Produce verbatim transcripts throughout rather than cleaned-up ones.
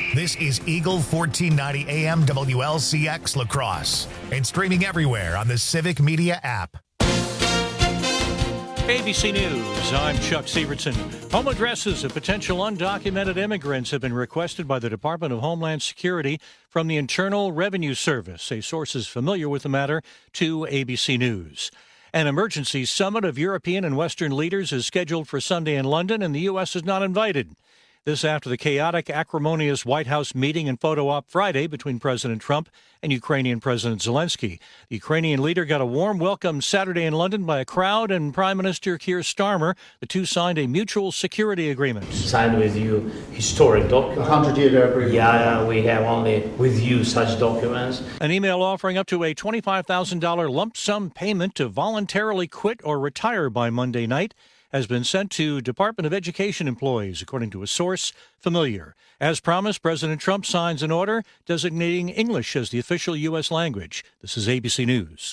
This is Eagle fourteen ninety A M W L C X La Crosse and streaming everywhere on the Civic Media app. A B C News, I'm Chuck Severson. Home addresses of potential undocumented immigrants have been requested by the Department of Homeland Security from the Internal Revenue Service. A source is familiar with the matter to A B C News. An emergency summit of European and Western leaders is scheduled for Sunday in London, and the U S is not invited. This after the chaotic, acrimonious White House meeting and photo op Friday between President Trump and Ukrainian President Zelensky. The Ukrainian leader got a warm welcome Saturday in London by a crowd and Prime Minister Keir Starmer. The two signed a mutual security agreement. Signed with you historic document. A hundred-year agreement. Yeah, we have only with you such documents. An email offering up to a twenty-five thousand dollars lump sum payment to voluntarily quit or retire by Monday night has been sent to Department of Education employees, according to a source familiar. As promised, President Trump signs an order designating English as the official U S language. This is A B C News.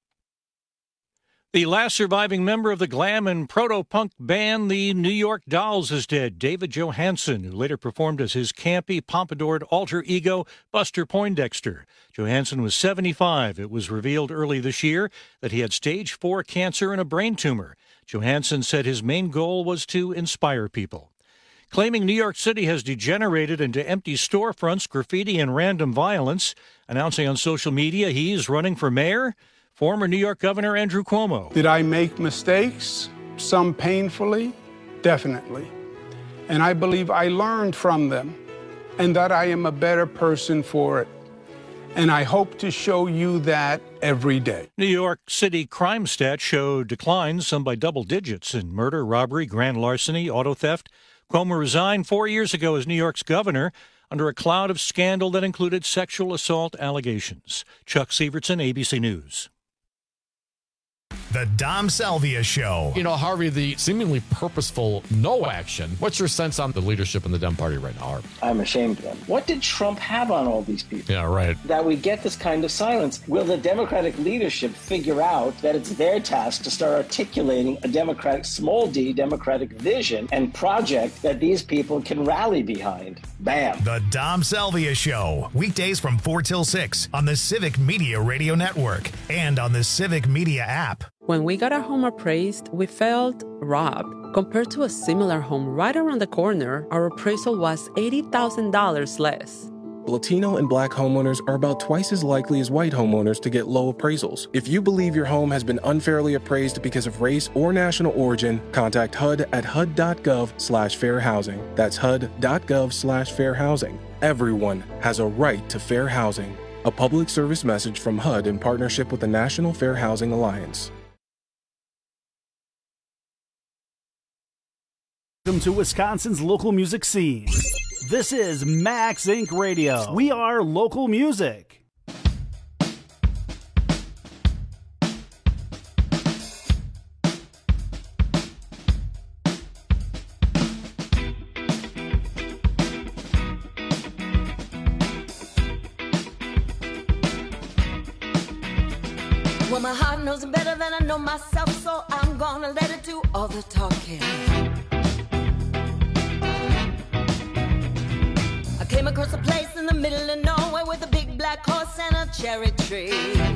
The last surviving member of the glam and proto-punk band, the New York Dolls, is dead. David Johansen, who later performed as his campy, pompadoured alter ego, Buster Poindexter. Johansen was seventy-five. It was revealed early this year that he had stage four cancer and a brain tumor. Johansen said his main goal was to inspire people. Claiming New York City has degenerated into empty storefronts, graffiti, and random violence, announcing on social media he's running for mayor, former New York Governor Andrew Cuomo. Did I make mistakes? Some painfully? Definitely. And I believe I learned from them and that I am a better person for it. And I hope to show you that every day. New York City crime stats show declines, some by double digits, in murder, robbery, grand larceny, auto theft. Cuomo resigned four years ago as New York's governor under a cloud of scandal that included sexual assault allegations. Chuck Severson, A B C News. The Dom Salvia Show. You know, Harvey, the seemingly purposeful no action. What's your sense on the leadership in the Dem Party right now, Harvey? I'm ashamed of them. What did Trump have on all these people? Yeah, right. That we get this kind of silence. Will the Democratic leadership figure out that it's their task to start articulating a Democratic, small d, Democratic vision and project that these people can rally behind? Bam. The Dom Salvia Show. Weekdays from four till six on the Civic Media Radio Network and on the Civic Media app. When we got our home appraised, we felt robbed. Compared to a similar home right around the corner, our appraisal was eighty thousand dollars less. Latino and Black homeowners are about twice as likely as white homeowners to get low appraisals. If you believe your home has been unfairly appraised because of race or national origin, contact H U D at H U D dot gov slash fair housing. That's H U D dot gov slash fair housing. Everyone has a right to fair housing. A public service message from H U D in partnership with the National Fair Housing Alliance. Welcome to Wisconsin's local music scene. This is Max Incorporated. Radio. We are local music. Well, my heart knows it better than I know myself, so I'm gonna let it do all the talking. I came across a place in the middle of nowhere with a big black horse and a cherry tree.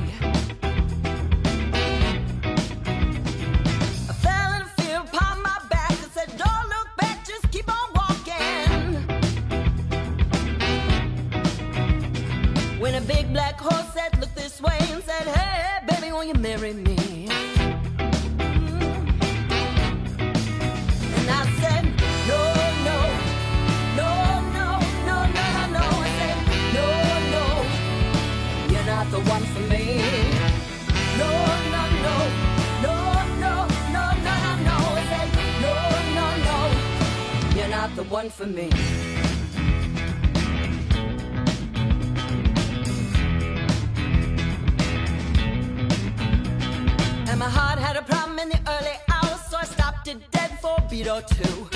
I fell in a field upon my back and said, don't look back, just keep on walking. When a big black horse said, look this way, and said, hey, baby, won't you marry me? And I said, no, no, no, no, no, no, no. I said, no, no, you're not the one for me. No, no, no, no, no, no, no, no, no. I said, no, no, no, you're not the one for me. And my heart had a problem in the early hours, so I stopped it dead for a beat or two.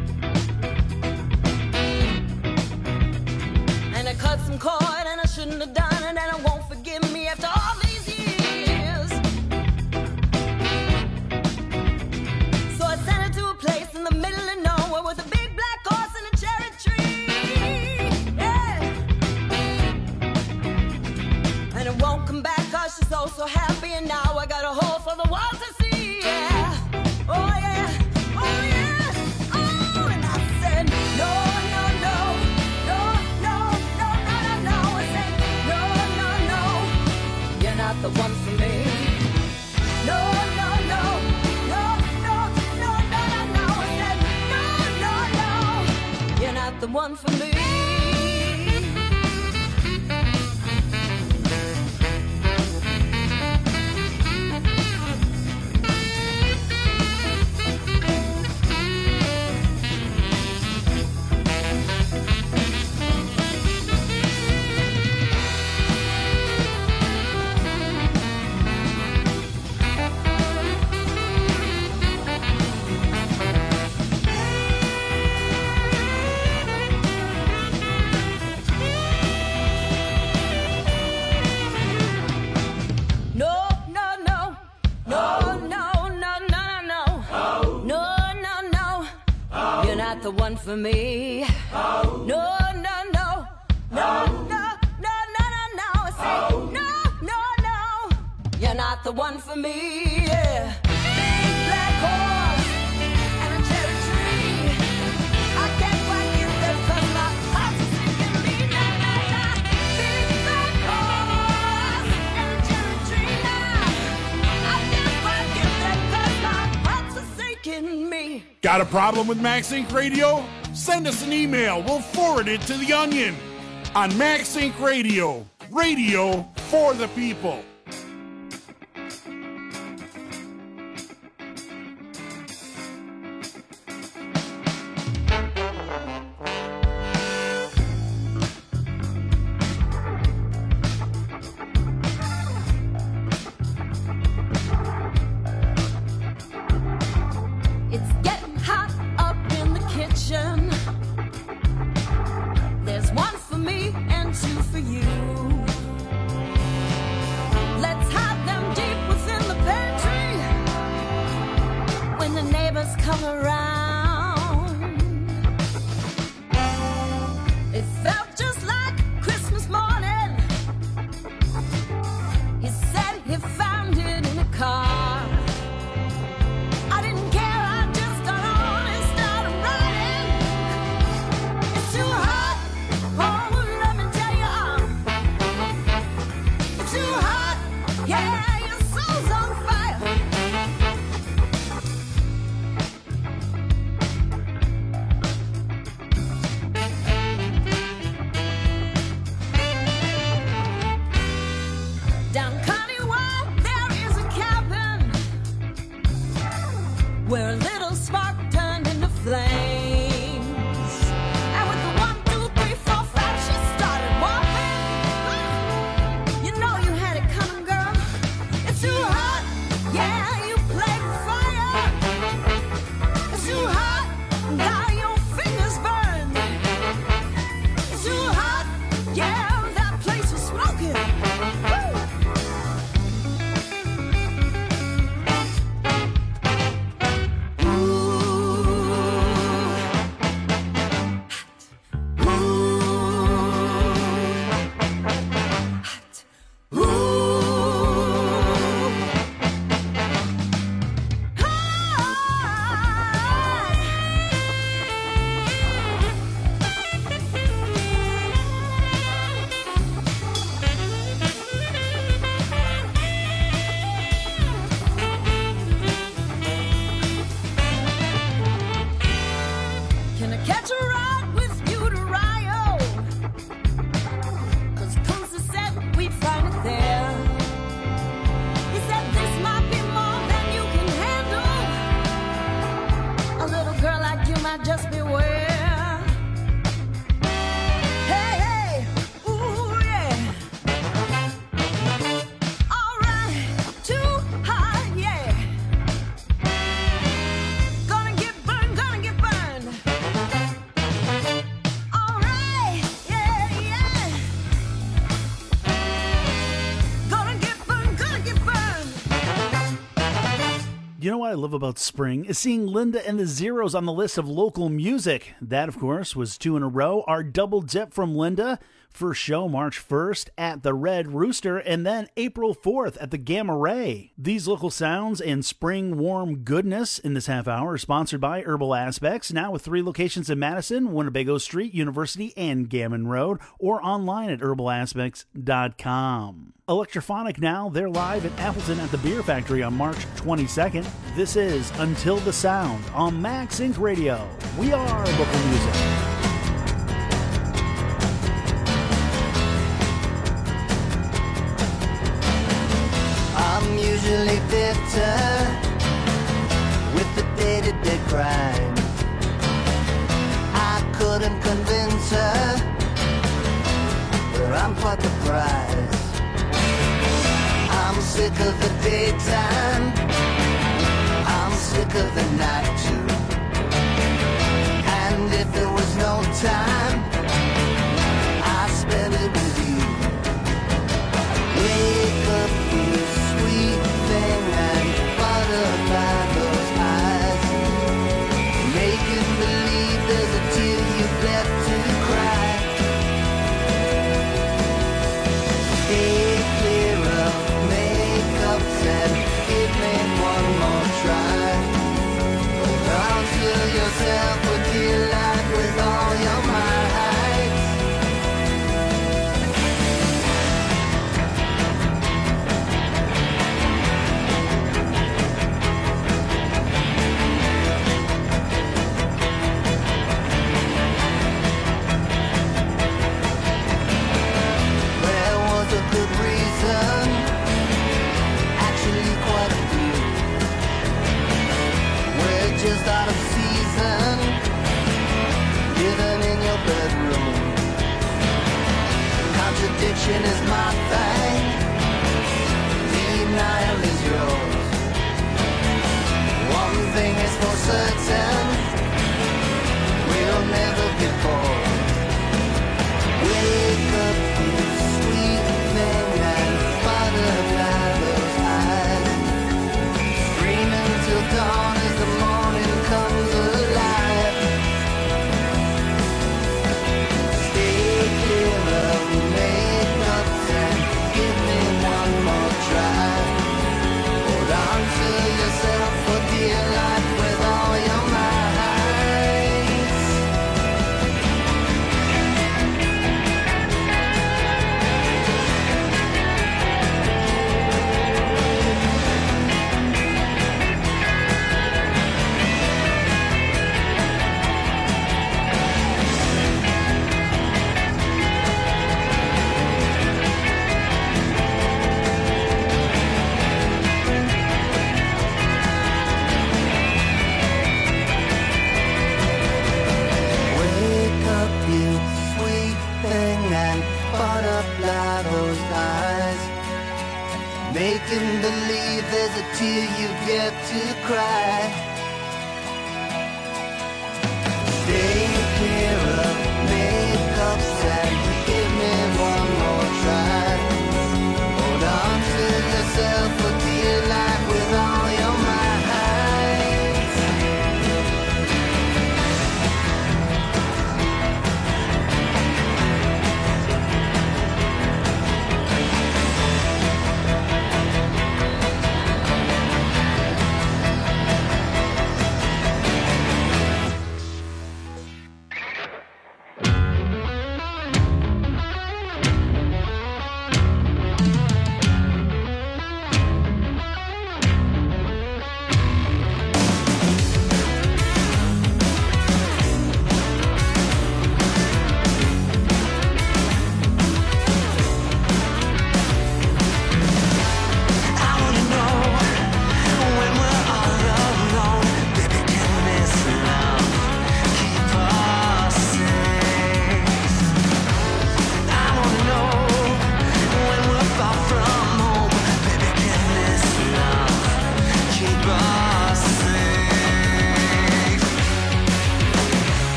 And I cut some cord and I shouldn't have done it, and I won't forgive me after all these years. So I sent her to a place in the middle of nowhere with a big black horse and a cherry tree. Yeah. for me. The one for me. Oh. No, no, no, no, oh. no, no, no, no, no. I say oh. no, no, no. You're not the one for me. Yeah. Big black horse and a cherry tree. I can't quite get there 'cause my heart's sinking me. Nah, nah, nah. Big black horse and a cherry tree. Nah. I can't quite get there 'cause my heart's sinking me. Got a problem with Max Inc Radio? Send us an email. We'll forward it to The Onion on Max Inc Radio. Radio for the people. There's one for me and two for you. Let's hide them deep within the pantry when the neighbors come around. It felt just like Christmas morning. He said he found it in a car. I didn't care. Where a little spark turned into flames. And with the one, two, three, four, five, she started walking. You know you had it coming, girl. It's too hot, yeah, you play with fire. It's too hot, now your fingers burn. It's too hot, yeah, that place was smoking. Woo! Just beware. Hey, hey, ooh, yeah. All right, too hot, yeah. Gonna get burned, gonna get burned. All right, yeah, yeah. Gonna get burned, gonna get burned. You know what I love about spring is seeing Linda and the Zeros on the list of local music. That, of course, was two in a row. Our double dip from Linda. First show March first at the Red Rooster, and then April fourth at the Gamma Ray. These local sounds and spring warm goodness in this half hour are sponsored by Herbal Aspects, now with three locations in Madison, Winnebago Street, University, and Gammon Road, or online at herbal aspects dot com. Electrophonic now, they're live at Appleton at the Beer Factory on March twenty-second. This is Until the Sound on Max Inc Radio. We are local music. lonely victor with the day-to-day grind. I couldn't convince her, but I'm quite the prize. I'm sick of the daytime, I'm sick of the night too. And if there was no time, I spend it with you. Wake up, you sweet thing, and butterfly those eyes, making believe there's a tear you've left to cry. Stay clear of makeups and give me one more try. Hold on to yourself with your life with all your might. Good reason, actually quite a few. We're just out of season, living in your bedroom. Contradiction is my thing, denial is yours. One thing is for certain, we'll never get bored. Wake up, you sweet thing, and butterfly those eyes, screaming till dawn as the morning comes alive. Stay clear of makeups and give me one more try. Hold on to yourself for dear life with all your might. Butterfly those eyes, making believe there's a tear you've yet to cry. Stay clear of makeups and give me one more try. Hold on to yourself for dear life with all your might.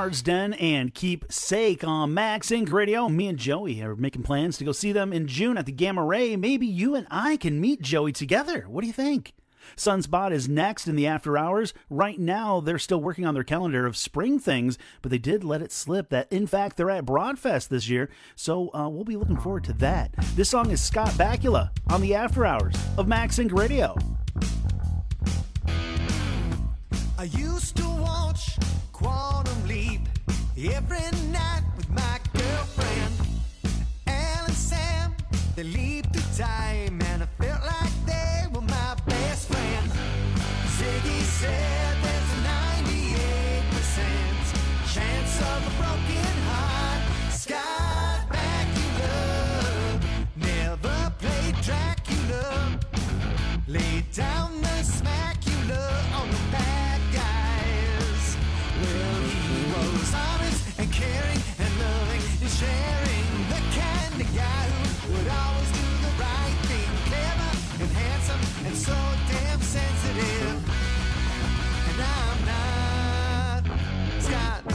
Bernard's Den and Keep Sake on Max Inc Radio. Me and Joey are making plans to go see them in June at the Gamma Ray. Maybe you and I can meet Joey together. What do you think? Sunspot is next in the after hours. Right now, they're still working on their calendar of spring things, but they did let it slip that, in fact, they're at Broadfest this year, so uh, we'll be looking forward to that. This song is Scott Bakula on the after hours of Max Inc Radio. I used to watch Quantum Leap every night with my girlfriend. Al and Sam, they leaped through time, and I felt like they were my best friend. Ziggy said there's a ninety-eight percent chance of a broken heart. Scott Bakula never played Dracula, laid down the Smackula on the bad guys. Well, he was honest and caring and loving and sharing, the kind of guy who would always do the right thing, clever and handsome and so damn sensitive. And I'm not Scott.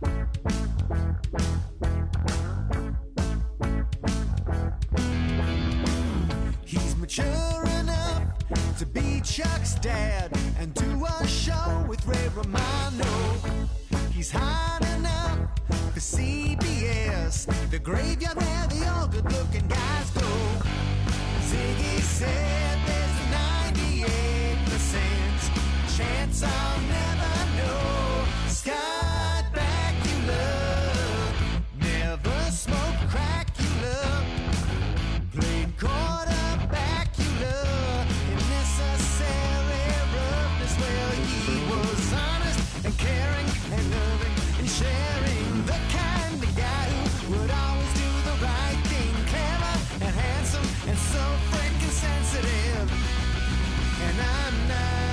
He's mature enough to be Chuck's dad and do a show with Ray Romano. He's hot enough for C B S, the graveyard where the all good-looking guys go. Ziggy said there's a ninety-eight percent chance I'll never know. Scott Bakula never smoked Cracula, played quarterback, you love and necessary roughness. Well, he was honest and caring and loving and sharing, the kind of guy who would always do the right thing, clever and handsome and so freaking sensitive. And I'm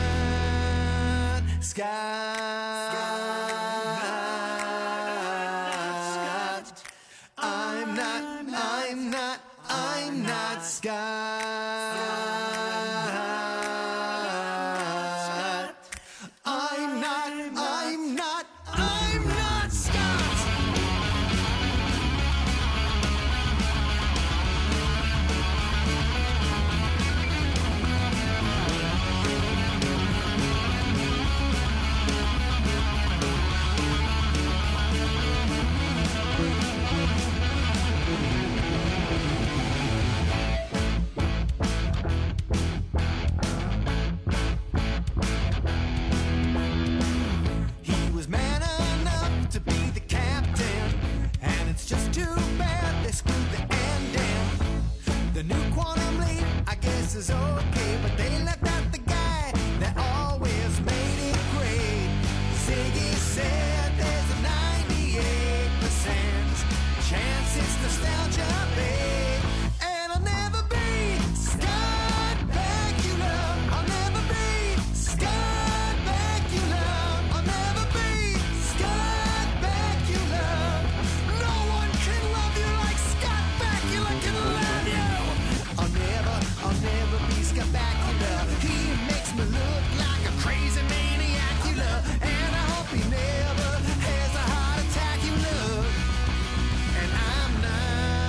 not Scott. I'm not, I'm not, I'm not Scott. I'm not, I'm not, I'm not Scott. He was man enough to be the captain, and it's just too bad they screwed the ending. The new Quantum Leap, I guess, is okay, but they left out the guy that always made it great. Ziggy said there's a ninety-eight percent chance it's nostalgia, babe. And I'll never be Scott Bakula. I'll never be Scott Bakula. I'll never be Scott Bakula. No one can love you like Scott Bakula can love you. I'll never, I'll never be Scott Bakula. He makes me look like a crazy maniac, you love. And I hope he never has a heart attack, you love. And I'm not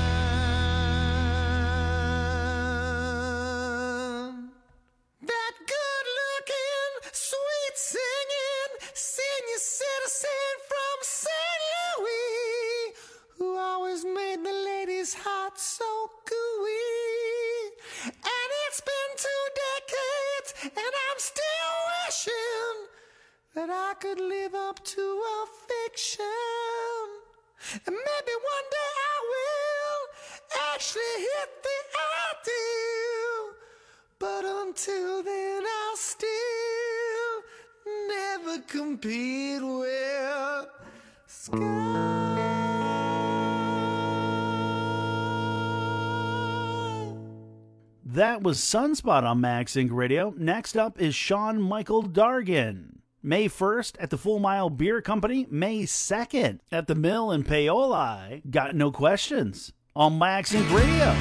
that good looking, sweet singing, senior citizen from Saint Louis, who always made the ladies' hearts so gooey. And it's been two decades, and I'm still wishing that I could live up to a fiction. And maybe one day I will actually hit the ideal. But until then, I'll still never compete with Scott. That was Sunspot on Max Inc Radio. Next up is Sean Michael Dargan. May first at the Full Mile Beer Company. May second at the Mill in Paoli. Got No Questions on Max Inc Radio.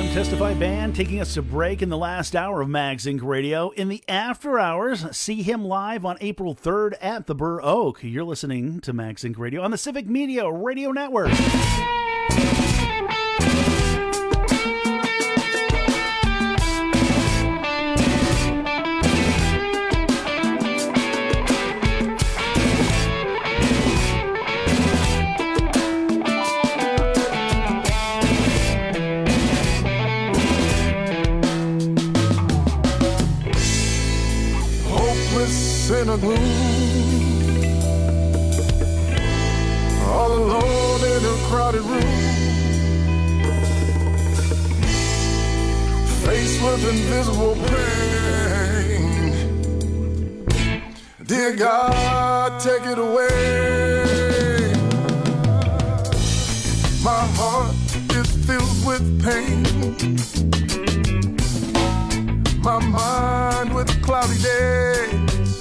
Adam Testify Band taking us to break in the last hour of Mags Inc Radio. In the after hours, see him live on April third at the Burr Oak. You're listening to Mags Inc Radio on the Civic Media Radio Network. In a gloom, all alone in a crowded room, faced with invisible pain. Dear God, take it away. My heart is filled with pain, my mind with cloudy days.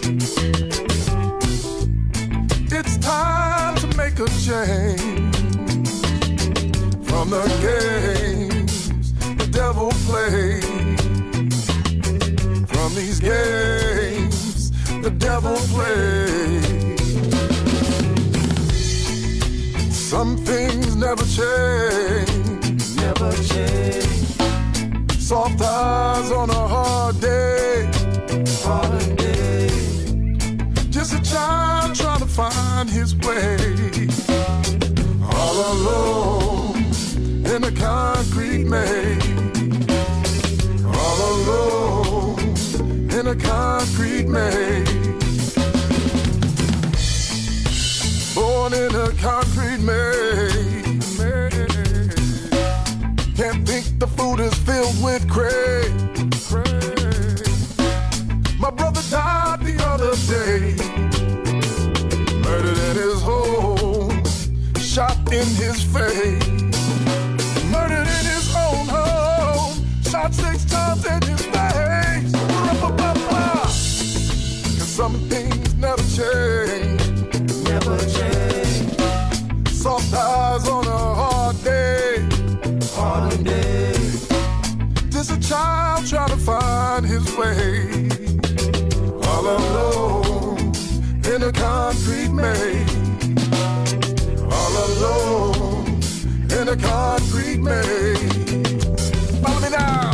It's time to make a change from the games the devil plays. From these games the devil plays. Some things never change, never change. Soft eyes on a hard day, hard day. Just a child trying to find his way, all alone in a concrete maze, all alone in a concrete maze, born in a concrete maze. Can't think the food is filled with craze. My brother died the other day, murdered in his home, shot in his face. Murdered in his own home, shot six times in his face. Cause some things never change, never change. Soft eyes on a hard day, hard day. Just a child trying to find his way, all alone in a concrete maze, all alone in a concrete maze. Follow me now.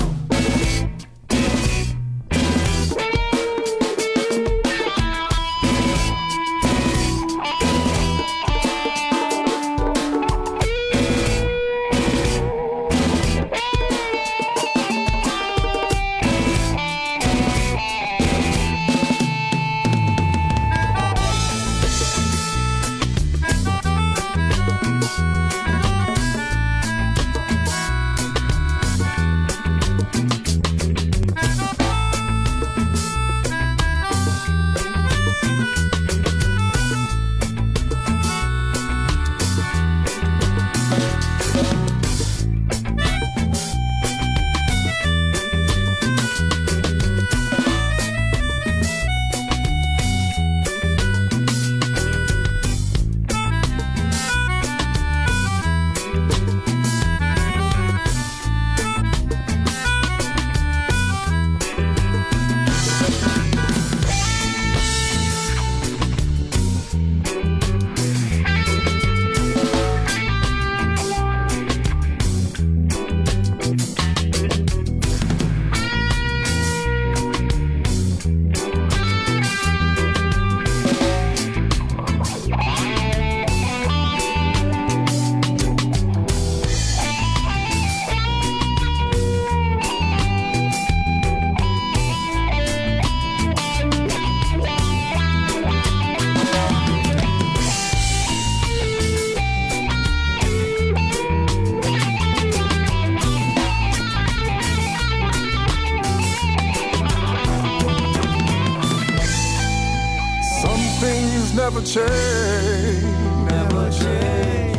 never change, never change.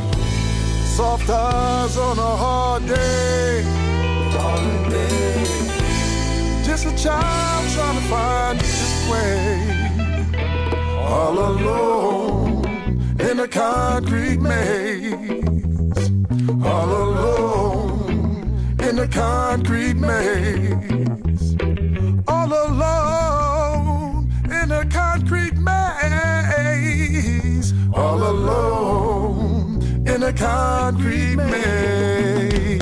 Soft eyes on a hard day, hard day. Just a child trying to find his way, all alone in a concrete maze, all alone in a a concrete maze. All alone in a concrete maze. All alone in a concrete maze.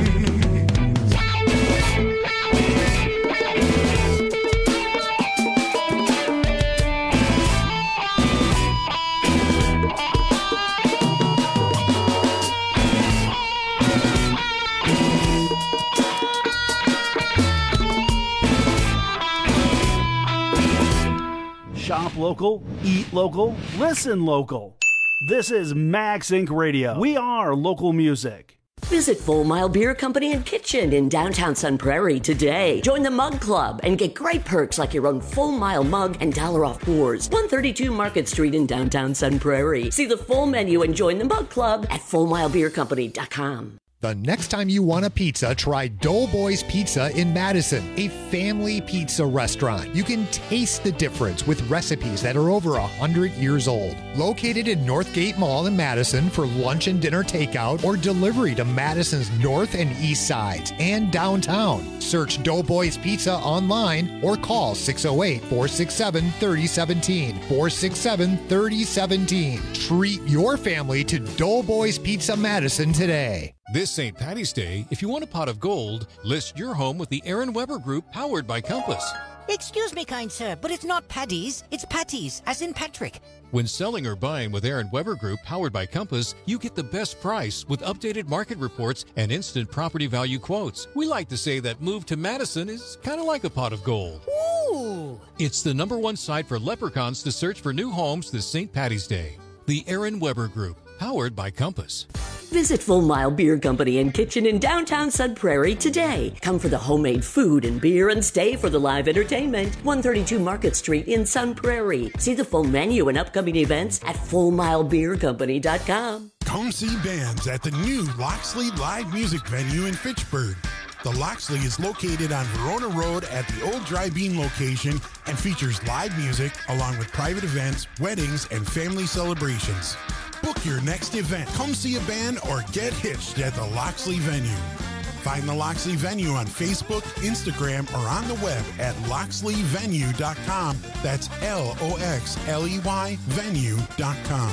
Shop local, eat local, listen local. This is Max Incorporated. Radio. We are local music. Visit Full Mile Beer Company and Kitchen in downtown Sun Prairie today. Join the Mug Club and get great perks like your own Full Mile mug and dollar off pours. one thirty-two Market Street in downtown Sun Prairie. See the full menu and join the Mug Club at full mile beer company dot com. The next time you want a pizza, try Doughboys Pizza in Madison, a family pizza restaurant. You can taste the difference with recipes that are over one hundred years old. Located in Northgate Mall in Madison for lunch and dinner takeout or delivery to Madison's north and east sides and downtown. Search Doughboys Pizza online or call six oh eight, four six seven, three oh one seven, four six seven, three oh one seven. Treat your family to Doughboys Pizza Madison today. This Saint Patty's Day, if you want a pot of gold, list your home with the Aaron Weber Group, powered by Compass. Excuse me, kind sir, but it's not Paddy's, it's Patty's, as in Patrick. When selling or buying with Aaron Weber Group, powered by Compass, you get the best price with updated market reports and instant property value quotes. We like to say that move to Madison is kind of like a pot of gold. Ooh! It's the number one site for leprechauns to search for new homes this Saint Patty's Day. The Aaron Weber Group, powered by Compass. Visit Full Mile Beer Company and Kitchen in downtown Sun Prairie today. Come for the homemade food and beer and stay for the live entertainment. one thirty-two Market Street in Sun Prairie. See the full menu and upcoming events at full mile beer company dot com. Come see bands at the new Loxley Live Music Venue in Fitchburg. The Loxley is located on Verona Road at the old Dry Bean location and features live music along with private events, weddings, and family celebrations. Book your next event, come see a band, or get hitched at the Loxley venue. Find the Loxley venue on Facebook, Instagram, or on the web at loxley venue dot com. That's L O X L E Y venue dot com.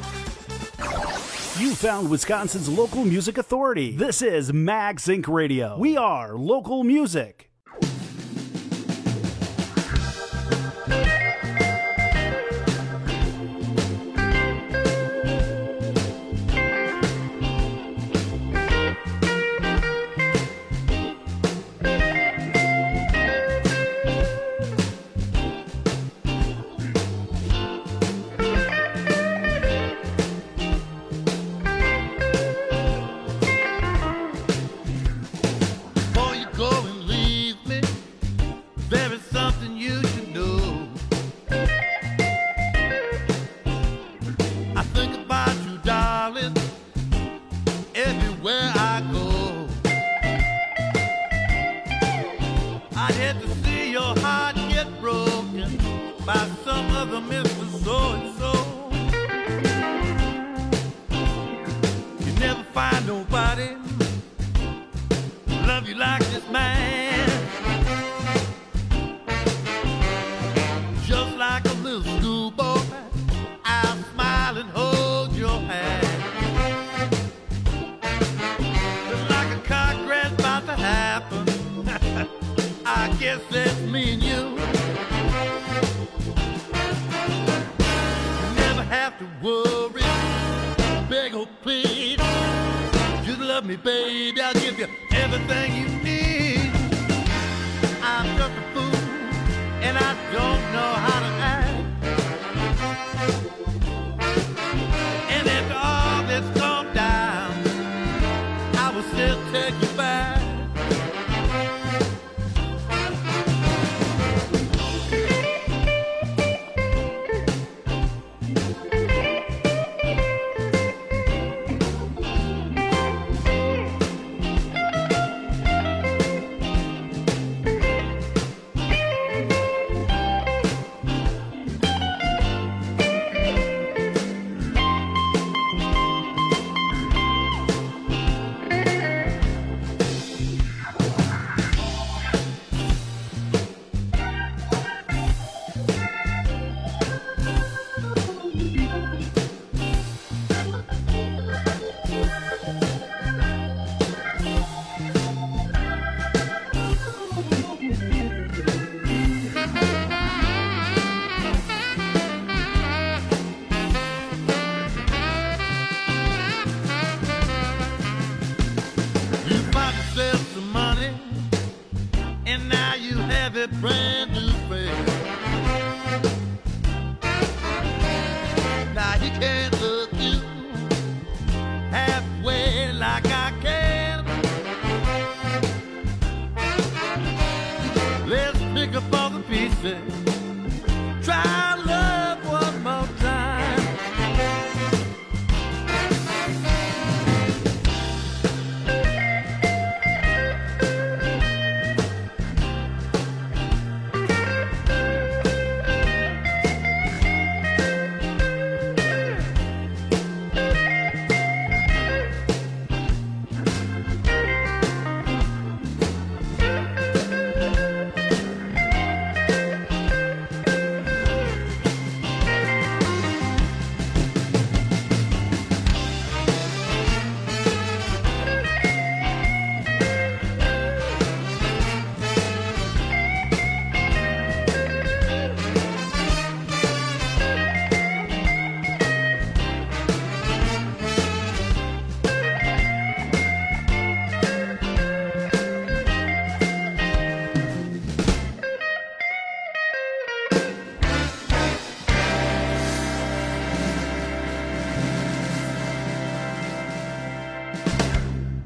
You found Wisconsin's local music authority. This is Max Incorporated. Radio. We are local music.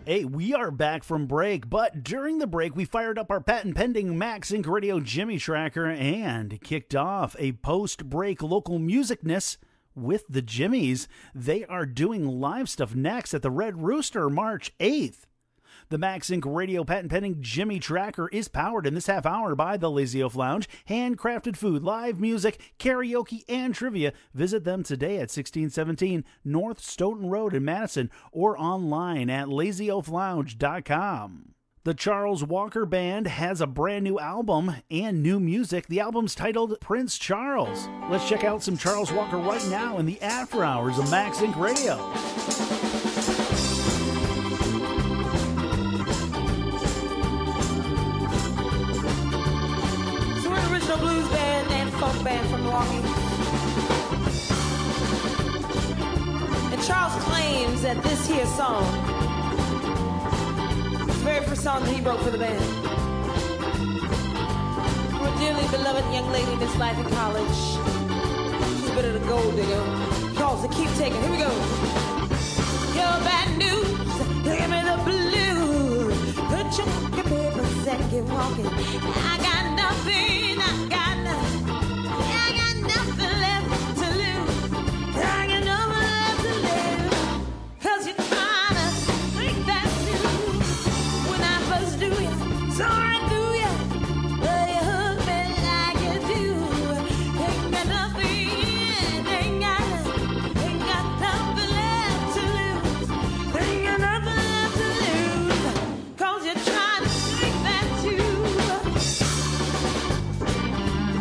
Hey, we are back from break, but during the break, we fired up our patent-pending Max Inc Radio Jimmy Tracker and kicked off a post-break local musicness with the Jimmies. They are doing live stuff next at the Red Rooster March eighth. The Max Inc Radio patent-pending Jimmy Tracker is powered in this half hour by the Lazy Oaf Lounge. Handcrafted food, live music, karaoke, and trivia. Visit them today at sixteen seventeen North Stoughton Road in Madison or online at lazy oaf lounge dot com. The Charles Walker Band has a brand new album and new music. The album's titled Prince Charles. Let's check out some Charles Walker right now in the after hours of Max Inc Radio. Blues band and folk band from Milwaukee. And Charles claims that this here song is the very first song that he wrote for the band. For a dearly beloved young lady in this life in college. She's a bit of a gold digger. He calls it Keep Taking. Here we go. Your bad news, give me the blues. Put your funky papers and get walking. I got nothing. I got nothing. I got nothing left to lose. I got nothing left to lose. Cause you're trying to make that news. When I first do you, so I do you. But you hook me like you do. Ain't got nothing, ain't got nothing, ain't got nothing left to lose. Ain't got nothing left to lose. Cause you're trying to make that tune.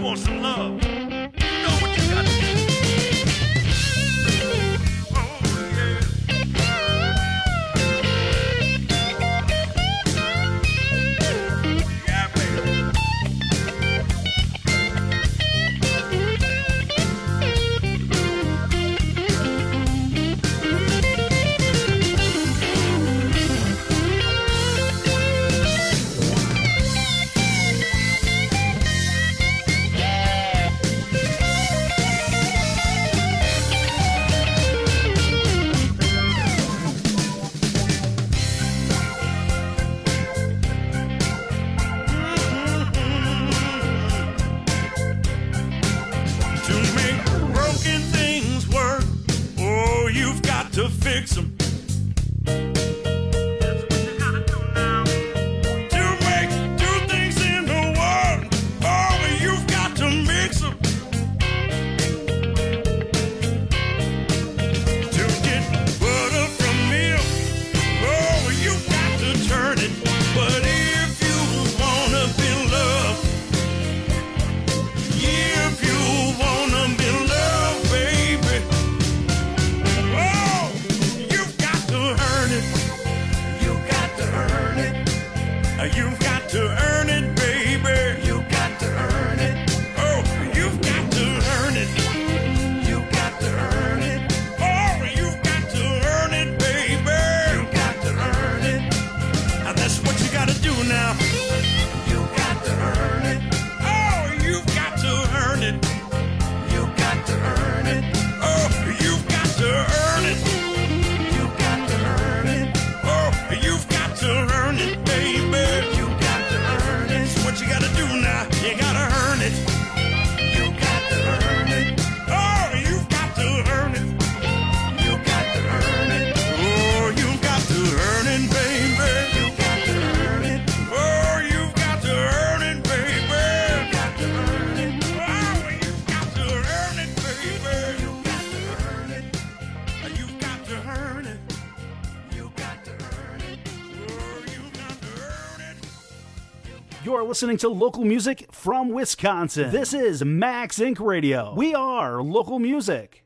want some love, you know what you got to do. To fix them. You've got to earn it, baby. You got to earn it. Oh, you've got to earn it. You got to earn it. Oh, you've got to earn it, baby. You got to earn it. Now that's what you got to do now. You got to earn it. Oh, you've got to earn it. You got to earn it. Oh, you've got to earn it. You got to earn it. Oh, you've got to earn it, baby. What you gotta do now? You gotta earn it. You got to earn it. Oh, you've got to earn it. You got to earn it. Oh, you've got to earn it, baby. You got to earn it. Oh, you've got to earn it, baby. You got to earn it. Oh, you've got to earn it, baby. You got to earn it. You've got to earn it. You got to earn it. Oh, you've got to earn it. You're listening to local music from Wisconsin. This is Max Inc Radio. We are local music.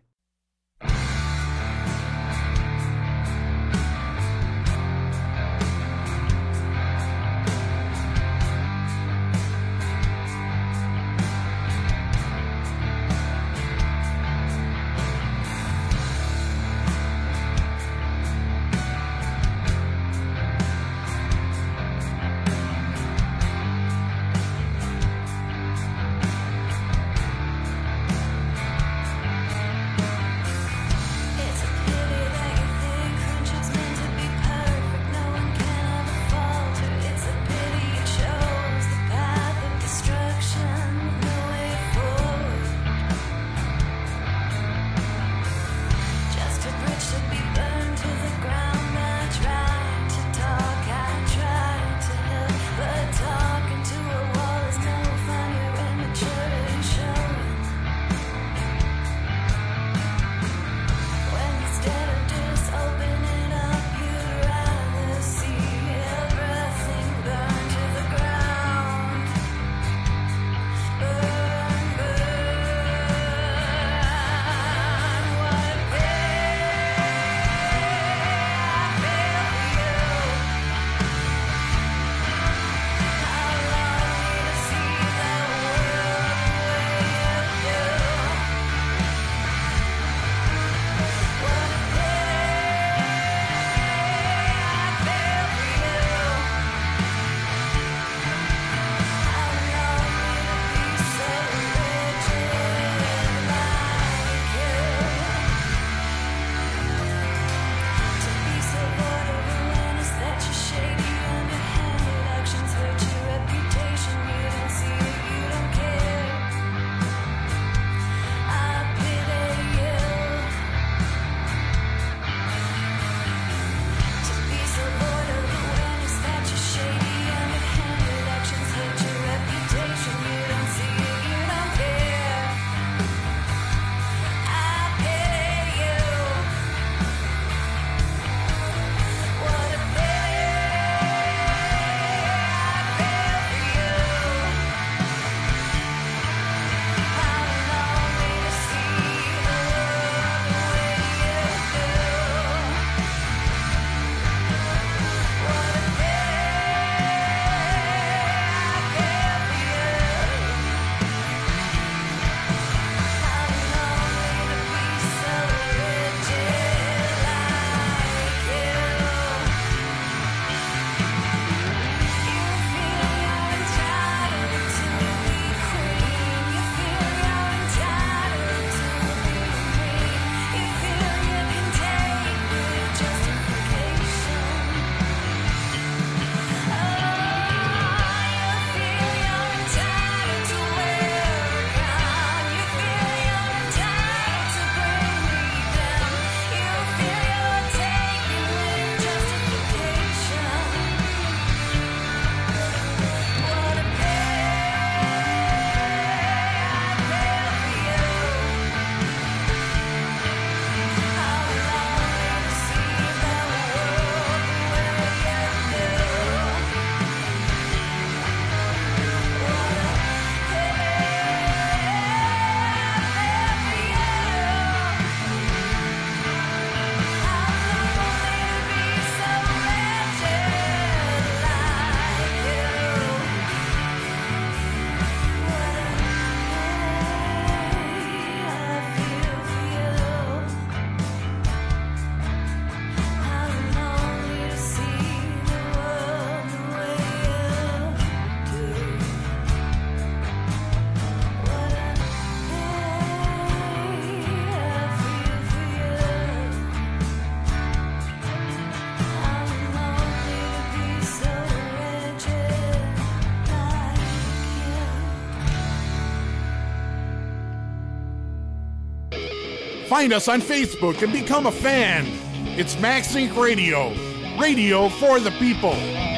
Find us on Facebook and become a fan. It's Max Inc Radio. Radio for the people.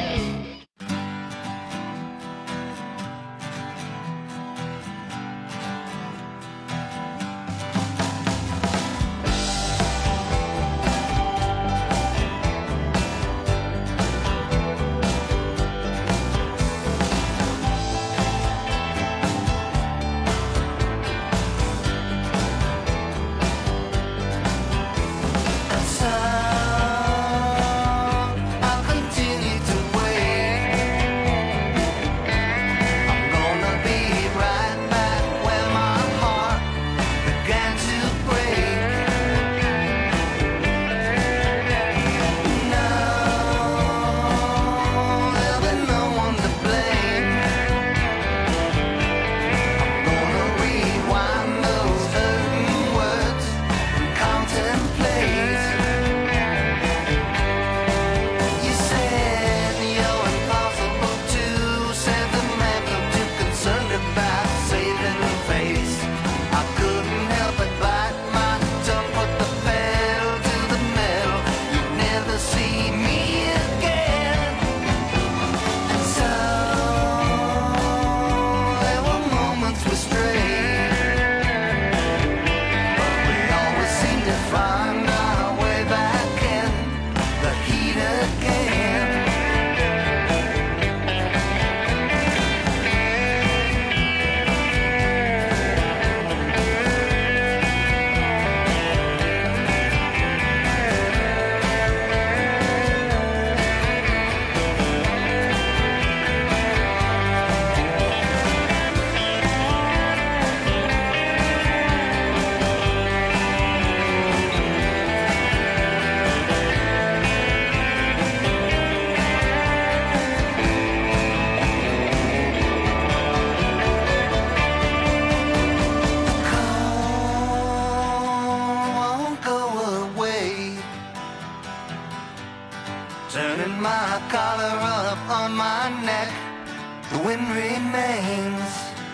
Turning my collar up on my neck, the wind remains.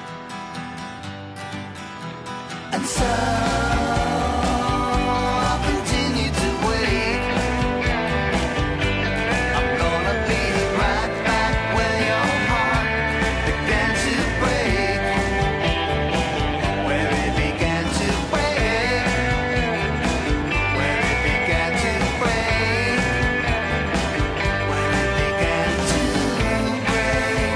And so I'll continue to wait. I'm gonna be right back where your heart began to break. Where it began to break. Where it began to break. Where it began to break.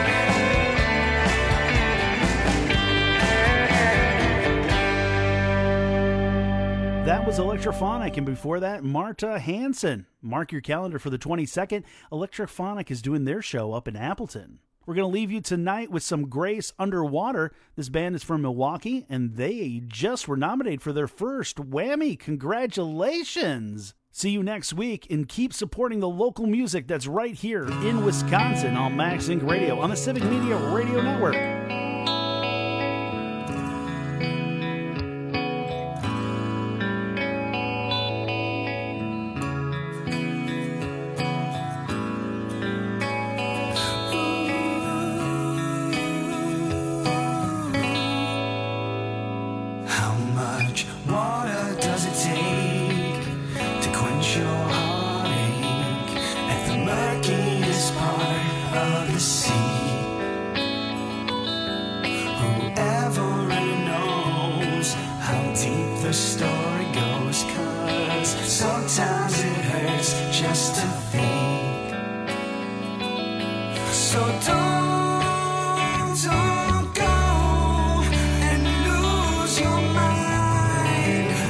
That was Electrophonic, and before that, Marta Hansen. Mark your calendar for the twenty-second. Electrophonic is doing their show up in Appleton. We're going to leave you tonight with some Grace Underwater. This band is from Milwaukee, and they just were nominated for their first Whammy. Congratulations! See you next week, and keep supporting the local music that's right here in Wisconsin on Max Inc Radio on the Civic Media Radio Network. How much water does it take to quench your heartache at the murkiest part of the sea? Whoever really knows how deep the story goes, 'cause sometimes it hurts just to think. So don't, don't go and lose your mind.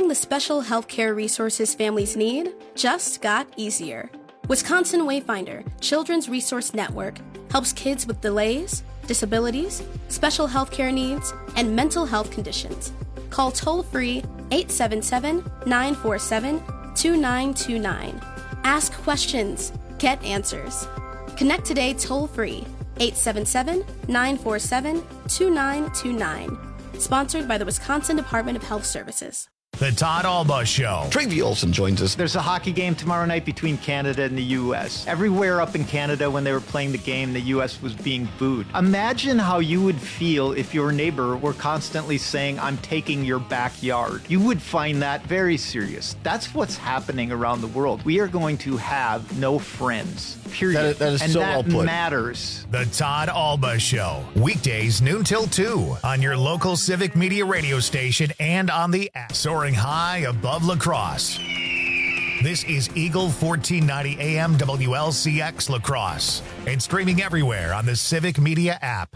Getting the special healthcare resources families need just got easier. Wisconsin Wayfinder Children's Resource Network helps kids with delays, disabilities, special healthcare needs, and mental health conditions. Call toll-free eight seven seven, nine four seven, two nine two nine. Ask questions. Get answers. Connect today toll-free eight seven seven, nine four seven, two nine two nine. Sponsored by the Wisconsin Department of Health Services. The Todd Alba Show. Travi Olson joins us. There's a hockey game tomorrow night between Canada and the U S. Everywhere up in Canada when they were playing the game, the U S was being booed. Imagine how you would feel if your neighbor were constantly saying, I'm taking your backyard. You would find that very serious. That's what's happening around the world. We are going to have no friends. Period. That is, that is and so that well put. matters. The Todd Alba Show. Weekdays noon till two on your local Civic Media radio station and on the app. Soaring high above La Crosse. This is Eagle fourteen ninety A M W L C X La Crosse and streaming everywhere on the Civic Media app.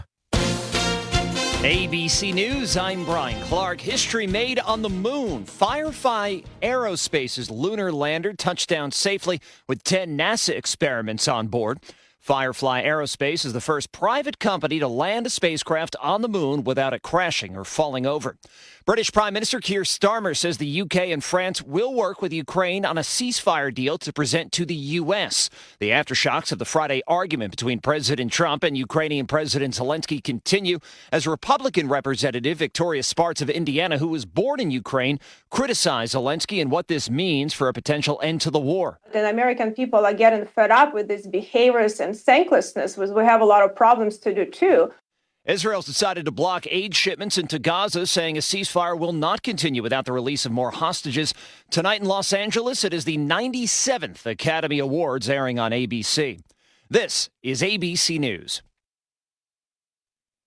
A B C News, I'm Brian Clark. History made on the moon. Firefly Aerospace's lunar lander touched down safely with ten NASA experiments on board. Firefly Aerospace is the first private company to land a spacecraft on the moon without it crashing or falling over. British Prime Minister Keir Starmer says the U K and France will work with Ukraine on a ceasefire deal to present to the U S. The aftershocks of the Friday argument between President Trump and Ukrainian President Zelensky continue as Republican Representative Victoria Spartz of Indiana, who was born in Ukraine, criticized Zelensky and what this means for a potential end to the war. The American people are getting fed up with these behaviors and thanklessness, which we have a lot of problems to do too. Israel's decided to block aid shipments into Gaza, saying a ceasefire will not continue without the release of more hostages. Tonight in Los Angeles, it is the ninety-seventh Academy Awards airing on A B C. This is A B C News.